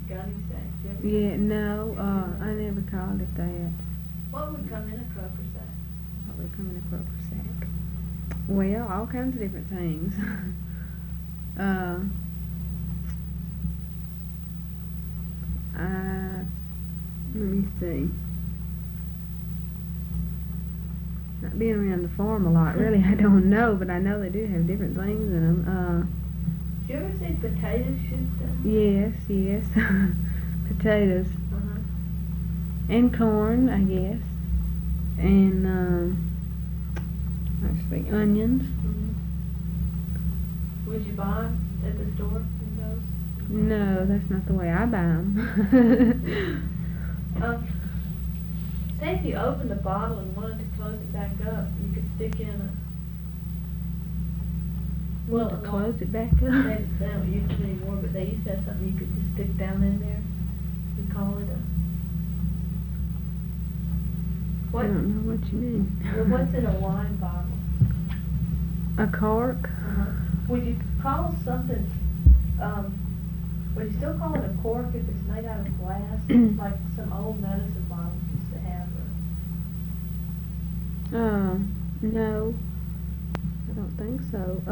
gunny sack. Yeah, no, I never called it that. What would come in a croaker sack? What would come in a croaker sack? Well, all kinds of different things. uh, let me see. Not being around the farm a lot, really, I don't know, but I know they do have different things in them. Did you ever see potatoes shipped in? Yes. Potatoes. Uh-huh. And corn, I guess. And, actually, onions. Mm-hmm. Would you buy them at the store in those? No, that's not the way I buy them. Say if you opened a bottle and wanted to close it back up, you could stick in a... To close it back up? They don't use it anymore, but they used to have something you could just stick down in there. We call it a... I don't know what you mean. Well, what's in a wine bottle? A cork? Uh-huh. Would you call something, would you still call it a cork if it's made out of glass, like some old medicine bottles used to have? No. I don't think so.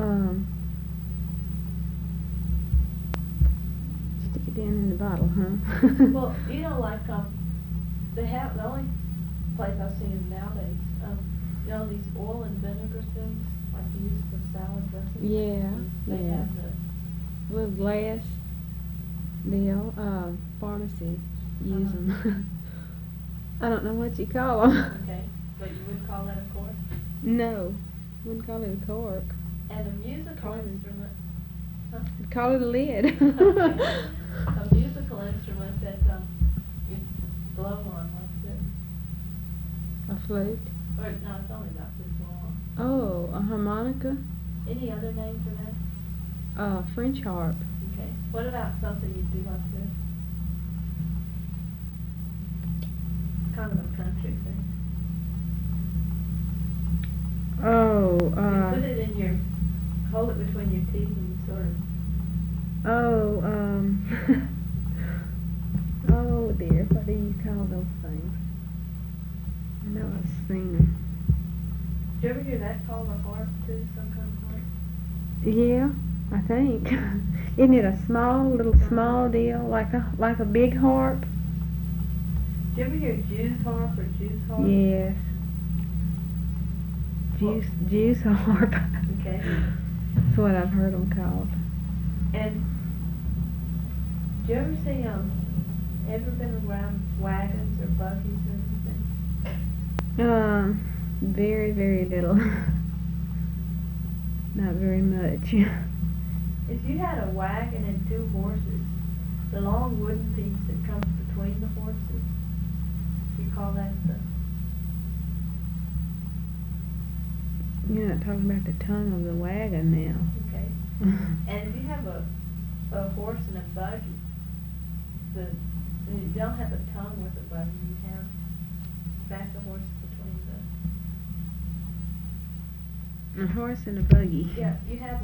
Stick it down in the bottle, huh? Well, you know, like, they have, the only place I've seen them nowadays, you know, these oil and vinegar things, like you use for salad dressing? Yeah, They yeah. have the... Little glass deal, pharmacy use them. I don't know what you call them. Okay, but you would call that a cork? No, wouldn't call it a cork. And a musical instrument. Huh? I'd call it a lid. A musical instrument that you blow on like this. A flute. Or no, it's only about this long. Oh, a harmonica. Any other name for that? French harp. Okay. What about something you do like this? Kind of a country thing. Oh, You put it in your, hold it between your teeth and you sort of... oh dear, what do you call those things? I know I've seen them. Did you ever hear that called a harp too, some kind of harp? Yeah, I think. Isn't it a small deal, like a big harp? Did you ever hear Jew's harp or Jew's harp? Yes. Juice harp. Okay. That's what I've heard them called. And do you ever see, ever been around wagons or buggies or anything? Very, very little. Not very much. If you had a wagon and two horses, the long wooden piece that comes between the horses, you call that the... You're not talking about the tongue of the wagon now. Okay. And if you have a horse and a buggy, you don't have a tongue with a buggy, you have back the horse between the... A horse and a buggy. Yeah, you have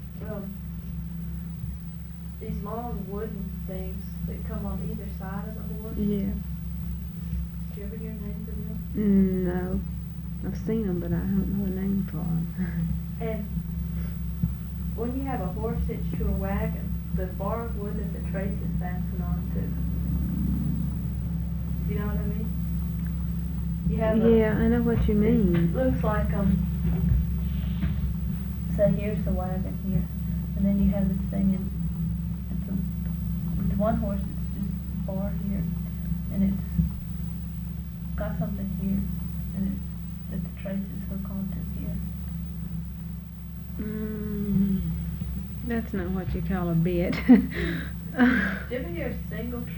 these long wooden things that come on either side of the horse. Yeah. Did you ever hear names of them? No. I've seen them, but I don't know a name for them. And when you have a horse hitched to a wagon, the bar of wood that the trace is fastened onto, you know what I mean? You have yeah, I know what you mean. It looks like, say here's the wagon here, and then you have this thing, and with one horse it's just a bar here, and it's got something here, and it's that the traces hook onto here. That's not what you call a bit. Did you ever hear a single